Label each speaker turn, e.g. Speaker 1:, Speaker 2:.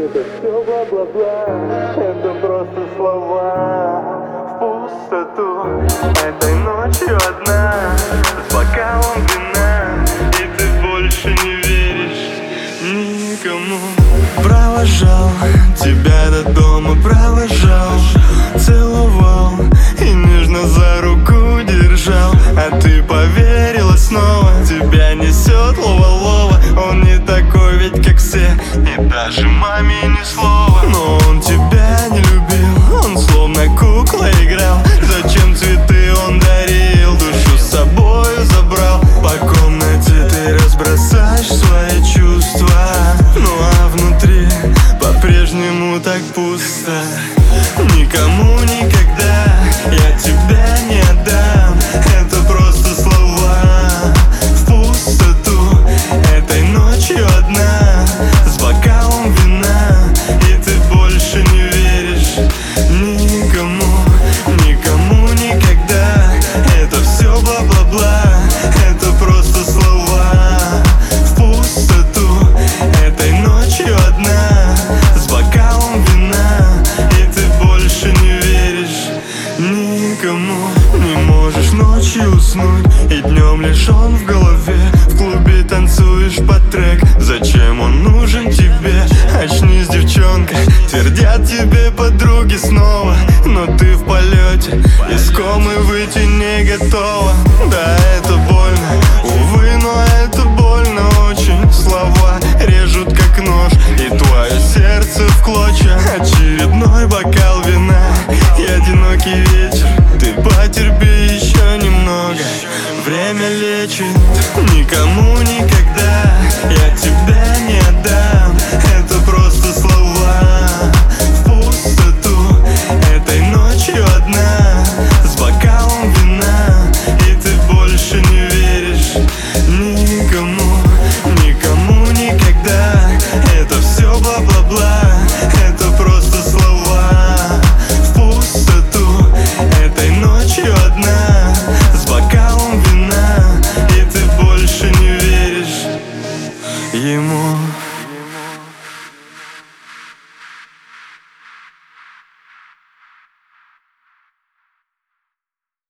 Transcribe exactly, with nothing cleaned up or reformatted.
Speaker 1: Это все бла-бла-бла, это просто слова в пустоту. Этой ночью одна, с бокалом вина, и ты больше не веришь никому.
Speaker 2: Провожал тебя до дома, провожал, целовал и нежно за руку держал. А ты поверила снова, тебя несет лова-лова. Он не такой ведь как все, и даже маме ни слова. Но он тебя не любил, он словно кукла играл. Зачем цветы он дарил, душу с собою забрал. По комнате ты разбросаешь свои чувства, ну а внутри по-прежнему так пусто. Никому никогда я тебя не отдам. Это просто слова в пустоту. Этой ночью одна, с бокалом вина, и ты больше не веришь никому, никому никогда. Это все бла-бла-бла, это просто слова в пустоту. Этой ночью одна, с бокалом вина, и ты больше не веришь никому. Не можешь ночью уснуть, и днем лишь он в голове. В клубе танцуешь под трек, зачем он нужен тебе? Очнись, девчонка, твердят тебе подруги снова. Но ты в полете, из комы выйти не готова. Да, это боль.